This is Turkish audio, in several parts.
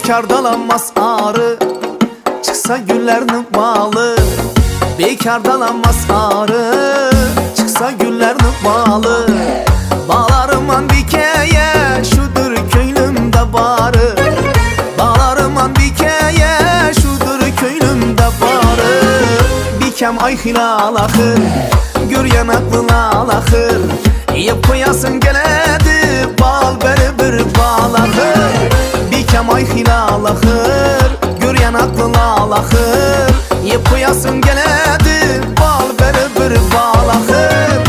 Bekar dalanmaz arı, çıksa güllerinin balı. Bekar dalanmaz arı, çıksa güllerinin balı. Bağlarıman dikeye, şudur köylümde barı. Bağlarıman dikeye, şudur köylümde barı. Bikem ay hilal akır, gür yanaklı lal akır. Yep koyasın geledi, bal beri bir bal akır. Bikem ay hilal akır, gür yanaklı lal akır. Yep koyasın geledi, bal beri bir bal akır.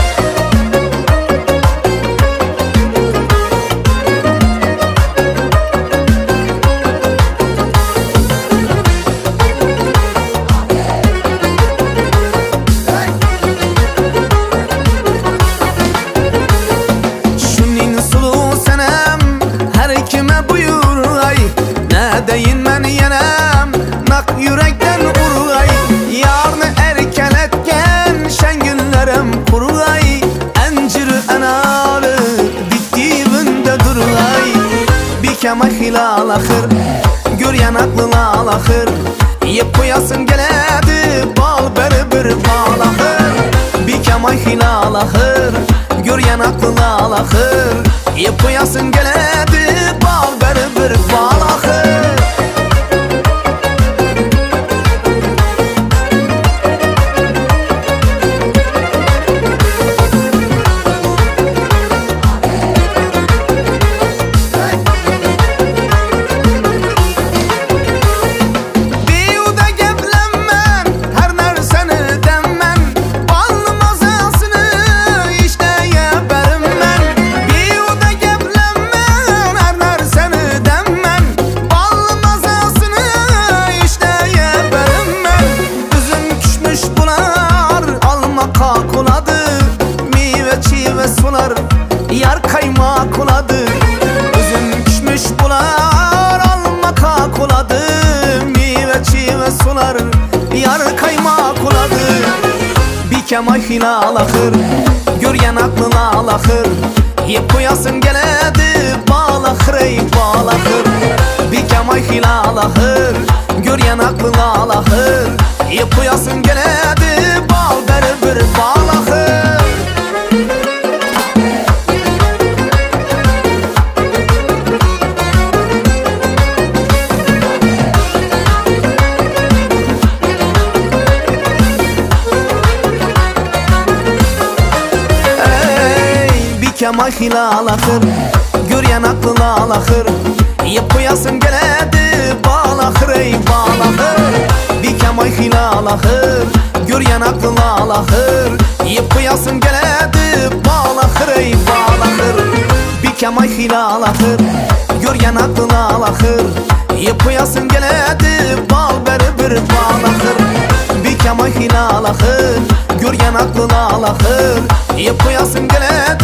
Deyin ben yenem, nak yürekten urgay. Yarını erkeletken şen günlerim kurgay. Encir enalı diktiğimde durgay. Bikem ay hilal akır, gür yanaklı lal akır. Yep koyasın geledi, bal beri bir bal akır. Bikem ay hilal akır, gür yanaklı lal akır. Yep koyasın geledi, bal beri bir bal akır. Yar kaymak oladı, üzüm düşmüş bular, alma kak oladı. Meyve çiğve sular, yar kaymak oladı. Bikem ay hilal akır, gür yanaklı lal akır. Yep koyasın geledi, bal akır ey bal akır. Bikem ay hilal akır, gür yanaklı lal akır. Yep koyasın geledi, bal beri bir bal akır. Bikem ay hilal akır, gür yanaklı lal akır. Yep koyasın geledi, bal akır ey bal akır. Bikem ay hilal akır, gür yanaklı lal akır. Yep koyasın geledi, bal akır ey bal akır. Bikem ay hilal akır, gür yanaklı lal akır. Yep koyasın geledi, bal beri bir bal akır. Bikem ay hilal akır, gür yanaklı lal akır. Yep koyasın geledi.